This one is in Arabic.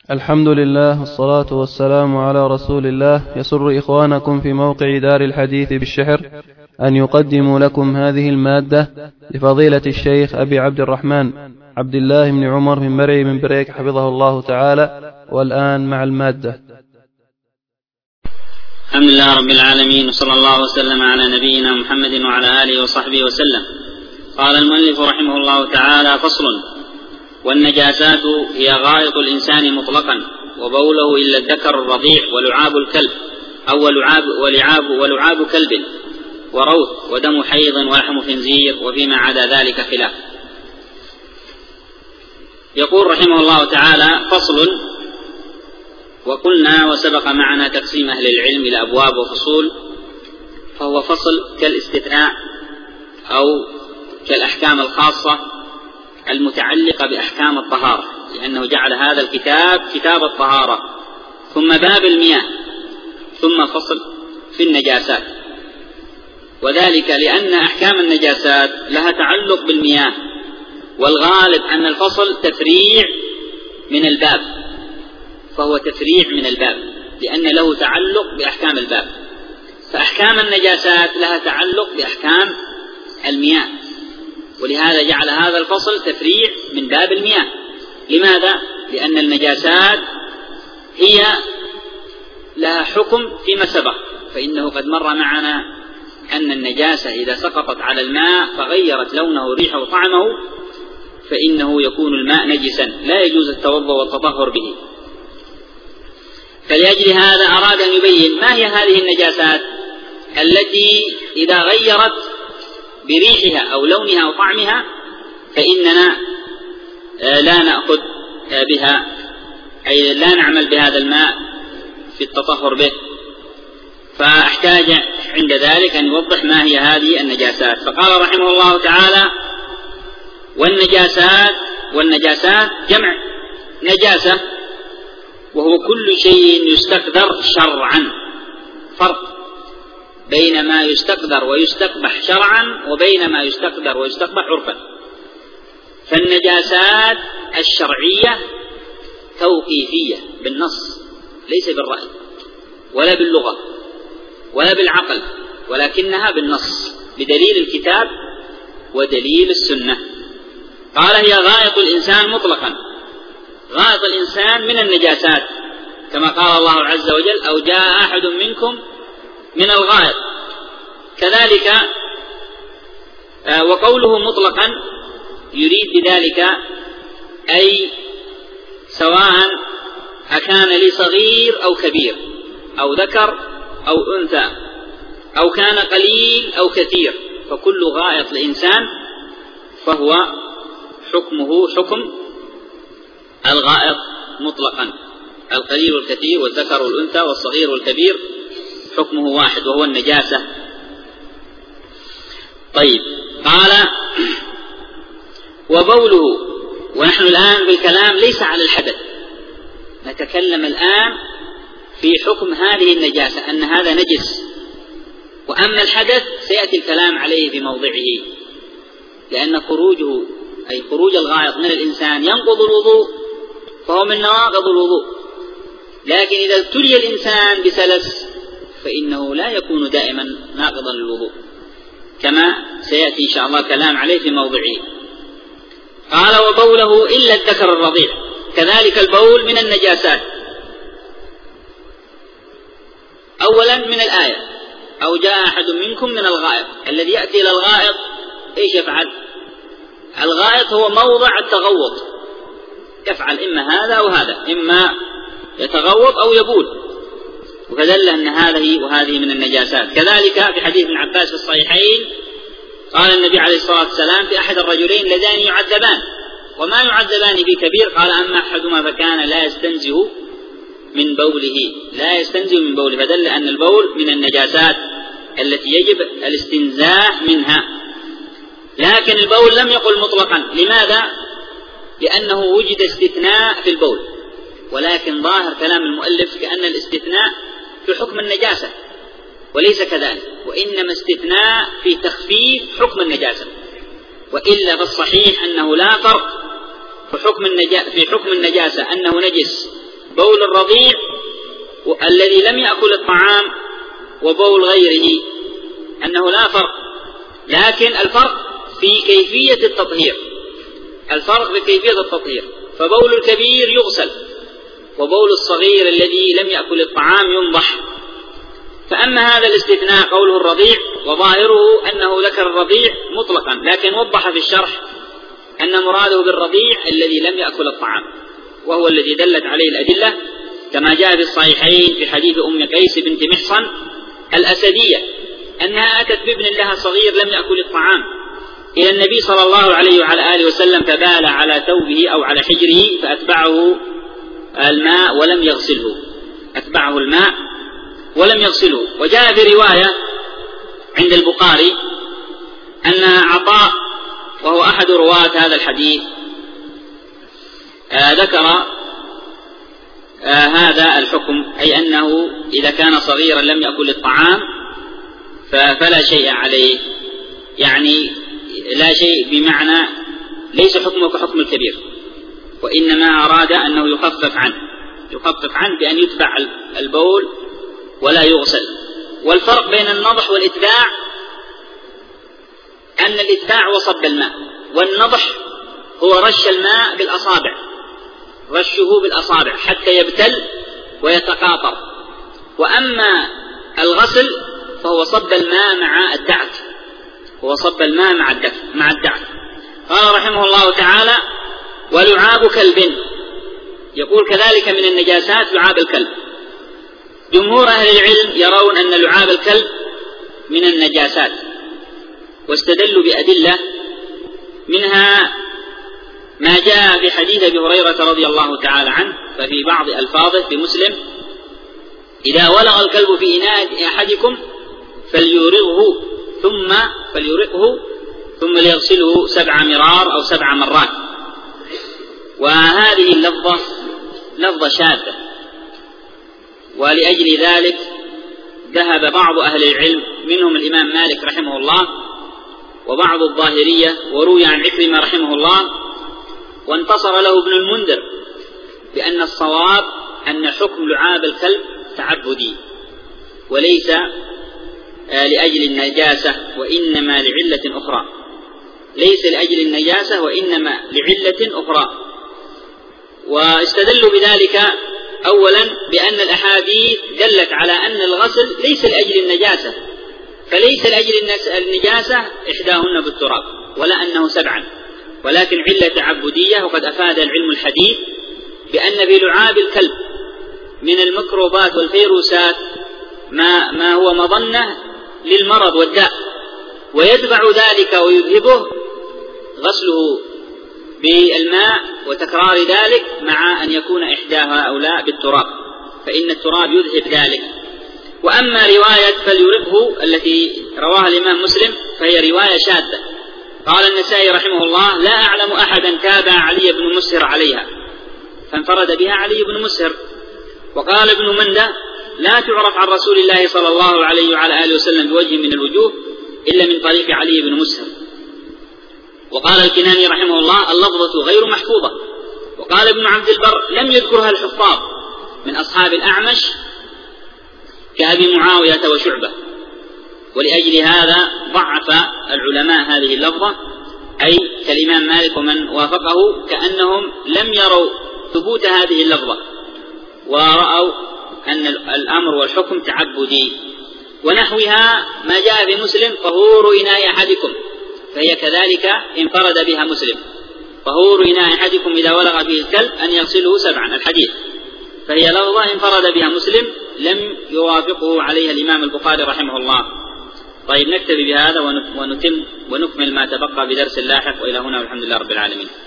الحمد لله والصلاة والسلام على رسول الله. يسر إخوانكم في موقع دار الحديث بالشحر أن يقدموا لكم هذه المادة لفضيلة الشيخ أبي عبد الرحمن عبد الله بن عمر بن مرعي من بريك حفظه الله تعالى. والآن مع المادة. الحمد لله رب العالمين، وصلى الله وسلم على نبينا محمد وعلى آله وصحبه وسلم. قال المؤلف رحمه الله تعالى: فصل: والنجاسات هي غائط الإنسان مطلقا، وبوله إلا الذكر الرضيع، ولعاب الكلب أو ولعاب كلب، وروث، ودم حيض، ولحم خنزير، وفيما عدا ذلك خلاف. يقول رحمه الله تعالى: فصل. وقلنا وسبق معنا تقسيم أهل العلم إلى أبواب وفصول، فهو فصل كالاستثناء أو كالأحكام الخاصة المتعلقة بأحكام الطهارة، لأنه جعل هذا الكتاب كتاب الطهارة، ثم باب المياه، ثم فصل في النجاسات. وذلك لأن أحكام النجاسات لها تعلق بالمياه، والغالب أن الفصل تفريع من الباب، فهو تفريع من الباب لأن له تعلق بأحكام الباب. فأحكام النجاسات لها تعلق بأحكام المياه، ولهذا جعل هذا الفصل تفريع من باب المياه. لماذا؟ لأن النجاسات هي لها حكم فيما سبق، فإنه قد مر معنا أن النجاسة إذا سقطت على الماء فغيرت لونه وريحه وطعمه فإنه يكون الماء نجسا لا يجوز التوضؤ والتطهر به. فلأجل هذا أراد أن يبين ما هي هذه النجاسات التي إذا غيرت بريحها أو لونها أو طعمها فإننا لا نأخذ بها، أي لا نعمل بهذا الماء في التطهر به. فاحتاج عند ذلك أن يوضح ما هي هذه النجاسات. فقال رحمه الله تعالى: والنجاسات جمع نجاسة، وهو كل شيء يستقدر شرعا. فرق بين ما يستقدر ويستقبح شرعا وبين ما يستقدر ويستقبح عرفا. فالنجاسات الشرعية توقيفية بالنص، ليس بالرأي ولا باللغة ولا بالعقل، ولكنها بالنص بدليل الكتاب ودليل السنة. قال: هي غائط الإنسان مطلقا. غائط الإنسان من النجاسات، كما قال الله عز وجل: أو جاء أحد منكم من الغائط. كذلك وقوله مطلقا يريد بذلك أي سواء أكان لصغير أو كبير أو ذكر أو أنثى أو كان قليل أو كثير، فكل غائط الإنسان فهو حكمه حكم الغائط مطلقا. القليل والكثير والذكر والأنثى والصغير والكبير حكمه واحد وهو النجاسة. طيب، قال: وبوله. ونحن الآن بالكلام ليس على الحدث، نتكلم الآن في حكم هذه النجاسة أن هذا نجس، وأما الحدث سيأتي الكلام عليه في موضعه، لأن خروجه أي خروج الغائط من الإنسان ينقض الوضوء، فهو من نواقض الوضوء. لكن إذا ابتلي الإنسان بسلس فإنه لا يكون دائما ناقضا للوضوء، كما سيأتي إن شاء الله كلام عليه في موضعه. قال: وبوله إلا الذكر الرضيع. كذلك البول من النجاسات. أولا من الآية: أو جاء أحد منكم من الغائط. الذي يأتي إلى الغائط إيش يفعل؟ الغائط هو موضع التغوط، يفعل إما هذا أو هذا، إما يتغوط أو يبول، وفدل أن هذه وهذه من النجاسات. كذلك في حديث ابن عباس في الصحيحين قال النبي عليه الصلاة والسلام: في أحد الرجلين اللذان يعذبان، وما يعذبان في كبير. قال: أما أحدهما فكان لا يستنزه من بوله، فدل أن البول من النجاسات التي يجب الاستنزاء منها. لكن البول لم يقل مطلقا. لماذا؟ لأنه وجد استثناء في البول، ولكن ظاهر كلام المؤلف كأن الاستثناء في حكم النجاسة، وليس كذلك، وإنما استثناء في تخفيف حكم النجاسة. وإلا فالصحيح أنه لا فرق في حكم النجاسة أنه نجس بول الرضيع الذي لم يأكل الطعام وبول غيره أنه لا فرق، لكن الفرق في كيفية التطهير، الفرق في كيفية التطهير. فبول الكبير يغسل، وبول الصغير الذي لم يأكل الطعام ينضح. فأما هذا الاستثناء قوله الرضيع، وظاهره أنه ذكر الرضيع مطلقا، لكن وضح في الشرح أن مراده بالرضيع الذي لم يأكل الطعام، وهو الذي دلت عليه الأدلة كما جاء في الصحيحين في حديث أم قيس بنت محصن الأسدية أنها أتت بابن لها صغير لم يأكل الطعام إلى النبي صلى الله عليه وعلى آله وسلم، فبال على ثوبه أو على حجره فأتبعه الماء ولم يغسله، أتبعه الماء ولم يغسله. وجاء في رواية عند البخاري أن عطاء وهو أحد رواة هذا الحديث ذكر هذا الحكم، أي أنه إذا كان صغيرا لم يأكل الطعام فلا شيء عليه، يعني لا شيء بمعنى ليس حكمه كحكم الكبير، وإنما أراد أنه يخفف عنه بأن يتبع البول ولا يغسل. والفرق بين النضح والإتباع أن الإتباع هو صب الماء، والنضح هو رش الماء بالأصابع، رشه بالأصابع حتى يبتل ويتقاطر. وأما الغسل فهو صب الماء مع الدعك، هو صب الماء مع الدعك. قال رحمه الله تعالى: ولعاب كلب، يقول كذلك من النجاسات لعاب الكلب. جمهور أهل العلم يرون أن لعاب الكلب من النجاسات، واستدلوا بأدلة، منها ما جاء في حديث أبي هريرة رضي الله تعالى عنه، ففي بعض ألفاظه في مسلم: إذا ولغ الكلب في إناء أحدكم فليرقه ثم ليغسله 7 مرار أو 7 مرات. وهذه اللفظة لفظة شاذة، ولأجل ذلك ذهب بعض أهل العلم منهم الإمام مالك رحمه الله وبعض الظاهرية، وروي عن عكرمة رحمه الله، وانتصر له ابن المنذر بأن الصواب أن حكم لعاب الكلب تعبدي وليس لأجل النجاسة، وإنما لعلة أخرى، ليس لأجل النجاسة وإنما لعلة أخرى. واستدلوا بذلك أولا بأن الأحاديث دلت على أن الغسل ليس لأجل النجاسة، فليس لأجل النجاسة إحداهن بالتراب ولا أنه 7، ولكن علة تعبدية. وقد أفاد العلم الحديث بأن في لعاب الكلب من الميكروبات والفيروسات ما هو مظنة للمرض والداء، ويتبع ذلك ويذهبه غسله بالماء وتكرار ذلك، مع أن يكون إحداها أو لا بالتراب، فإن التراب يذهب ذلك. وأما رواية فليرقه التي رواها الإمام مسلم فهي رواية شاذة. قال النسائي رحمه الله: لا أعلم أحدا تابع علي بن مسهر عليها، فانفرد بها علي بن مسهر. وقال ابن منده: لا تعرف عن رسول الله صلى الله عليه وعلى آله وسلم بوجه من الوجوه إلا من طريق علي بن مسهر. وقال الكناني رحمه الله: اللفظة غير محفوظة. وقال ابن عبد البر: لم يذكرها الحفاظ من أصحاب الأعمش كأبي معاوية وشعبة. ولأجل هذا ضعف العلماء هذه اللفظة، أي كالإمام مالك ومن وافقه، كأنهم لم يروا ثبوت هذه اللفظة، ورأوا أن الأمر والحكم تعبدي. ونحوها ما جاء في مسلم: طهور إناء أحدكم، فهي كذلك انفرد بها مسلم: طهور إناء أحدكم إذا ولغ فيه الكلب أن يغسله 7، الحديث، فهي لفظة انفرد بها مسلم لم يوافقه عليها الإمام البخاري رحمه الله. طيب، نكتفي بهذا ونكمل ما تبقى بدرس لاحق، وإلى هنا والحمد لله رب العالمين.